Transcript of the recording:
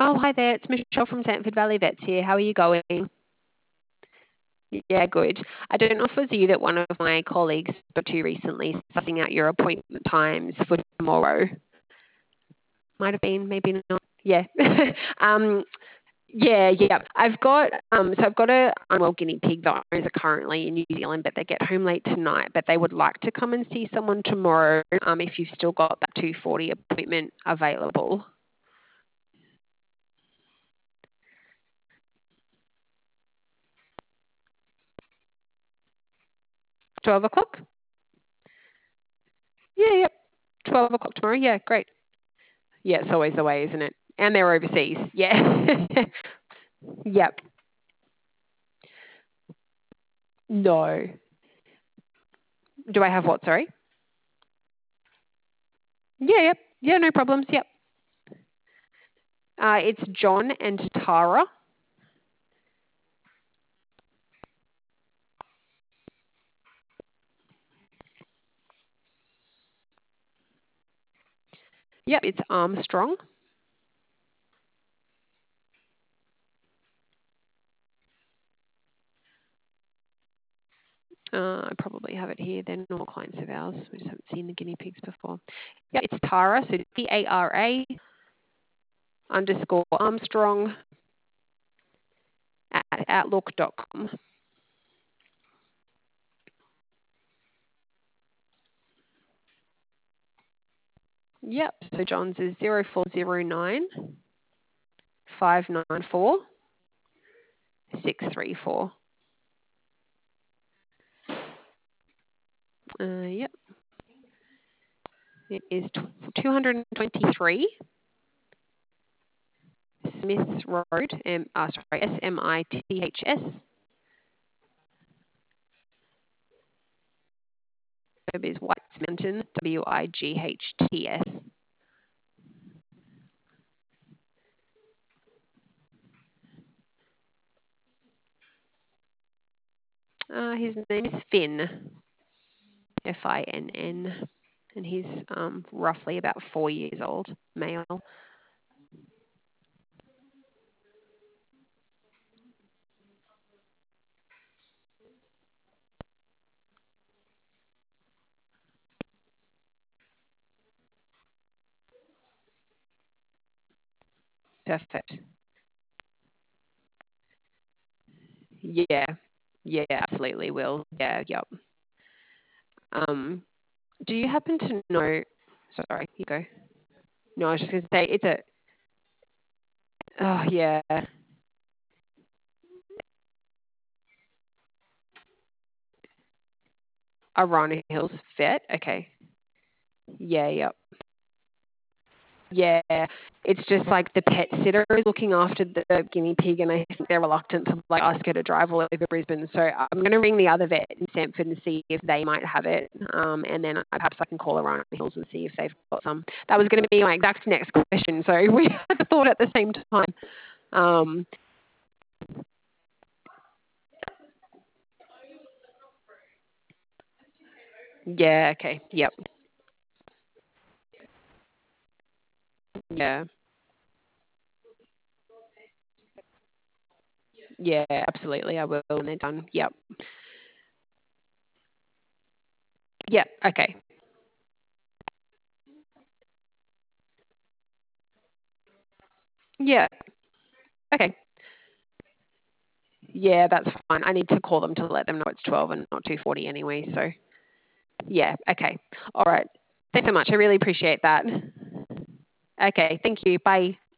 Oh, hi there. It's Michelle from Sanford Valley Vets here. How are you going? Yeah, good. I don't know if it was you that one of my colleagues spoke to recently, sussing out your appointment times for tomorrow. Might have been, maybe not. Yeah. um, yeah. I've got a unwell guinea pig that owns are currently in New Zealand, but they get home late tonight. But they would like to come and see someone tomorrow. If you've still got that 2:40 appointment available. 12 o'clock? Yeah. 12 o'clock tomorrow. Yeah, great. Yeah, it's always the way, isn't it? And they're overseas. Yeah. Yep. No. Do I have what? Sorry. Yeah. Yeah. No problems. Yep. It's John and Tara. Yep. It's Armstrong. I probably have it here. They're normal clients of ours. We just haven't seen the guinea pigs before. Yeah, it's Tara. So Tara _ Armstrong at outlook.com. Yep. So John's is 0409 594 634. Yep. It is 223 Smiths Road, Smiths. It is Whites Mountain, Wights. His name is Finn, Finn, and he's roughly about 4 years old, male. Perfect. Yeah, absolutely will. Yeah, yep. Do you happen to know? Sorry, you go. No, I was just going to say it's a. Oh yeah, a Rhino Hills vet. Okay. Yeah. Yeah, it's just like the pet sitter is looking after the guinea pig, and I think they're reluctant to like ask her to drive all over Brisbane. So I'm going to ring the other vet in Stamford and see if they might have it, and then perhaps I can call around Hills and see if they've got some. That was going to be my exact next question, so we had the thought at the same time. Um, yeah. Okay. Yep. Yeah. Yeah. Absolutely. I will when they're done. Yep. Yep. Okay. Yeah. Okay. Yeah, that's fine. I need to call them to let them know it's 12 and not 2:40 anyway. So, yeah, okay. All right. Thanks so much. I really appreciate that. Okay, thank you. Bye.